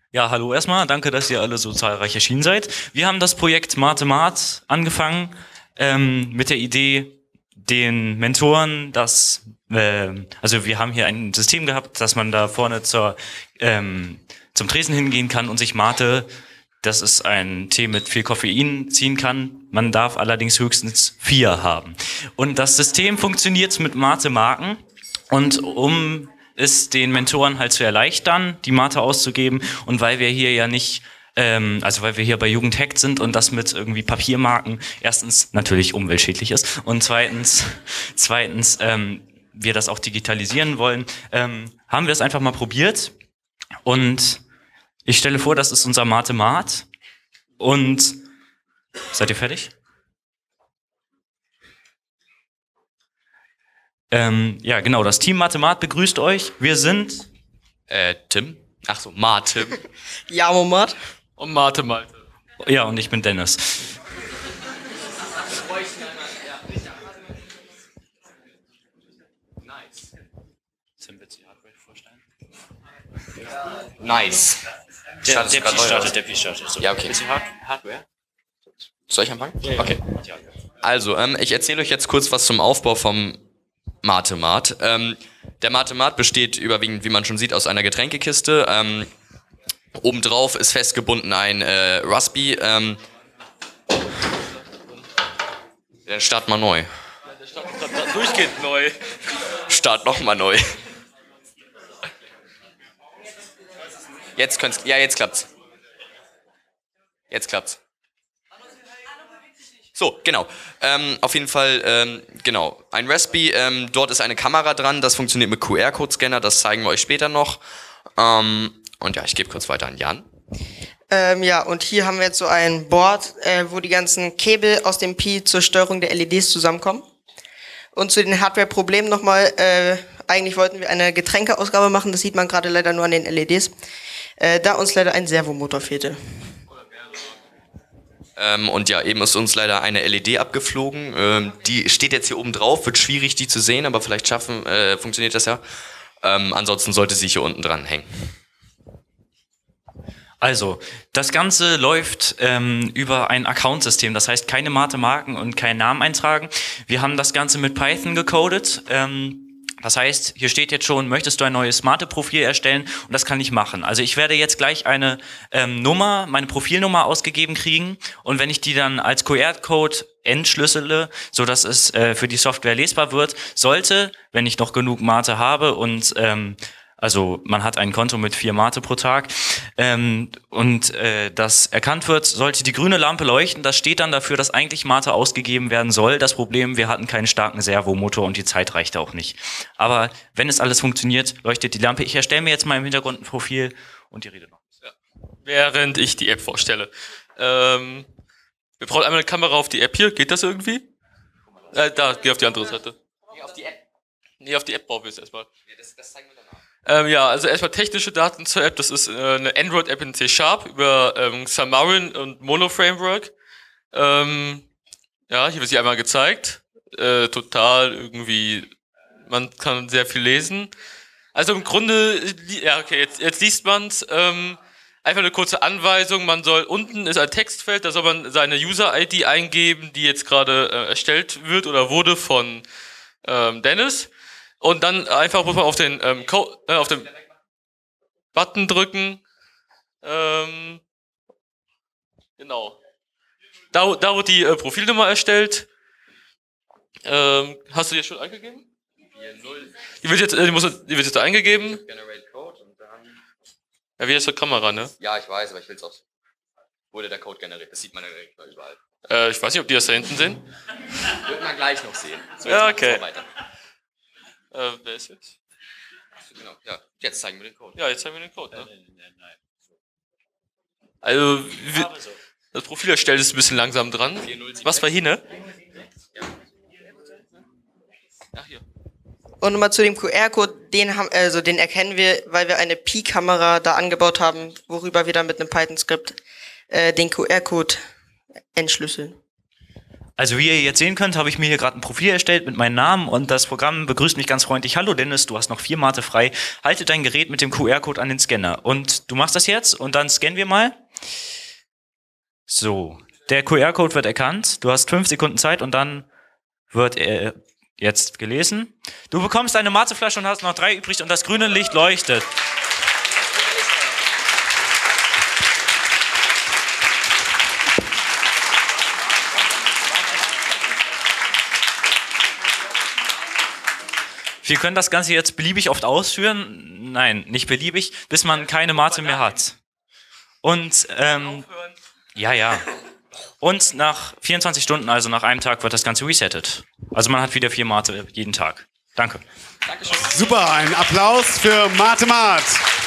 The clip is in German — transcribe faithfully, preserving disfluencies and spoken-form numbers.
Ja, hallo erstmal. Danke, dass ihr alle so zahlreich erschienen seid. Wir haben das Projekt Mathemat angefangen ähm, mit der Idee, den Mentoren das, äh, also wir haben hier ein System gehabt, dass man da vorne zur, ähm, zum Tresen hingehen kann und sich Mate, das ist ein Tee mit viel Koffein, ziehen kann. Man darf allerdings höchstens vier haben. Und das System funktioniert mit Mate-Marken. Und um es den Mentoren halt zu erleichtern, die Mate auszugeben, und weil wir hier ja nicht, ähm, also weil wir hier bei Jugendhackt sind und das mit irgendwie Papiermarken erstens natürlich umweltschädlich ist und zweitens, zweitens ähm, wir das auch digitalisieren wollen, ähm, haben wir es einfach mal probiert. Und ich stelle vor, das ist unser Mate-Mat. Und seid ihr fertig? Ähm, ja, genau, das Team Mathemat begrüßt euch. Wir sind Äh, Tim? Ach so, Martin. Ja, Moment. Und Mate Malte. Ja, und ich bin Dennis. Nice. Tim, willst du die Hardware vorstellen? Nice. Der, Startet der grad Pi neu, startet, oder? der Pi startet. So. Ja, okay. Willst du Hard Hardware? Soll ich anfangen? Ja, ja. Okay. Also, ähm, ich erzähle euch jetzt kurz was zum Aufbau vom Mathemat. Ähm, der Mathemat besteht überwiegend, wie man schon sieht, aus einer Getränkekiste. Ähm, obendrauf ist festgebunden ein äh, Raspi. Ähm, dann start mal neu. Der Start, Start, Start durchgehend neu. Start nochmal neu. Jetzt könnt's, ja, jetzt klappt's. Jetzt klappt's. So, genau. Ähm, auf jeden Fall, ähm, genau. Ein Raspi, ähm, dort ist eine Kamera dran, das funktioniert mit Q R-Code-Scanner, das zeigen wir euch später noch. Ähm, und ja, ich gebe kurz weiter an Jan. Ähm, ja, und hier haben wir jetzt so ein Board, äh, wo die ganzen Kabel aus dem Pi zur Steuerung der L E Ds zusammenkommen. Und zu den Hardware-Problemen nochmal, äh, eigentlich wollten wir eine Getränkeausgabe machen, das sieht man gerade leider nur an den L E Ds, äh, da uns leider ein Servomotor fehlte. Ähm, und ja, eben ist uns leider eine L E D abgeflogen. Ähm, die steht jetzt hier oben drauf, wird schwierig, die zu sehen, aber vielleicht schaffen, äh, funktioniert das ja. Ähm, ansonsten sollte sie hier unten dran hängen. Also, das Ganze läuft ähm, über ein Account-System, das heißt keine Mate-Marken und keinen Namen eintragen. Wir haben das Ganze mit Python gecodet. Ähm, das heißt, hier steht jetzt schon, möchtest du ein neues Mate-Profil erstellen? Und das kann ich machen. Also ich werde jetzt gleich eine ähm, Nummer, meine Profilnummer ausgegeben kriegen. Und wenn ich die dann als Q R-Code entschlüssele, so dass es äh, für die Software lesbar wird, sollte, wenn ich noch genug Mate habe und ähm, also man hat ein Konto mit vier Mate pro Tag ähm, und äh, das erkannt wird, sollte die grüne Lampe leuchten. Das steht dann dafür, dass eigentlich Mate ausgegeben werden soll. Das Problem, wir hatten keinen starken Servomotor und die Zeit reichte auch nicht. Aber wenn es alles funktioniert, leuchtet die Lampe. Ich erstelle mir jetzt mal im Hintergrund ein Profil und die Rede noch. Ja. Während ich die App vorstelle. Ähm, wir brauchen einmal eine Kamera auf die App hier. Geht das irgendwie? Äh, da, geh auf die andere Seite. Nee, auf die App. Nee, auf die App brauchen wir jetzt erstmal. Ja, das, das zeigen wir danach. Ähm, ja, also erstmal technische Daten zur App. Das ist äh, eine Android-App in C Sharp über ähm, Xamarin und Mono-Framework. Ähm, ja, hier wird sie einmal gezeigt. Äh, total irgendwie, man kann sehr viel lesen. Also im Grunde, ja okay, jetzt, jetzt liest man's. Ähm, einfach eine kurze Anweisung. Man soll, unten ist ein Textfeld, da soll man seine User-I D eingeben, die jetzt gerade äh, erstellt wird oder wurde von ähm, Dennis. Und dann einfach muss man auf den ähm, Code, äh, auf den Button drücken. Ähm, genau. Da, da wird die äh, Profilnummer erstellt. Ähm, hast du die jetzt schon eingegeben? Die wird jetzt, äh, die muss, die wird jetzt eingegeben. Generate Code und dann. Ja, wie ist die Kamera, ne? Ja, ich weiß, aber ich will es auch. Wurde der Code generiert? Das sieht man ja direkt mal überall. Äh, ich weiß nicht, ob die das da hinten sehen. Wird man gleich noch sehen. So, Ja, jetzt okay. machen wir weiter. Äh, wer ist jetzt? Achso, genau. Ja, jetzt zeigen wir den Code. Ja, jetzt haben wir den Code, ne? Also, wir, das Profil erstellt ist ein bisschen langsam dran. Was war hier, ne? Ach, hier. Und nochmal zu dem Q R-Code, den haben, also den erkennen wir, weil wir eine Pi-Kamera da angebaut haben, worüber wir dann mit einem Python-Skript äh, den Q R-Code entschlüsseln. Also wie ihr jetzt sehen könnt, habe ich mir hier gerade ein Profil erstellt mit meinem Namen und das Programm begrüßt mich ganz freundlich. Hallo Dennis, du hast noch vier Mate frei. Halte dein Gerät mit dem Q R-Code an den Scanner. Und du machst das jetzt und dann scannen wir mal. So, der Q R-Code wird erkannt. Du hast fünf Sekunden Zeit und dann wird er jetzt gelesen. Du bekommst deine Mateflasche und hast noch drei übrig und das grüne Licht leuchtet. Wir können das Ganze jetzt beliebig oft ausführen. Nein, nicht beliebig, bis man keine Mate mehr hat. Und, ähm, ja, ja. Und nach vierundzwanzig Stunden, also nach einem Tag, wird das Ganze resettet. Also man hat wieder vier Mate jeden Tag. Danke. Super, ein Applaus für Matemat.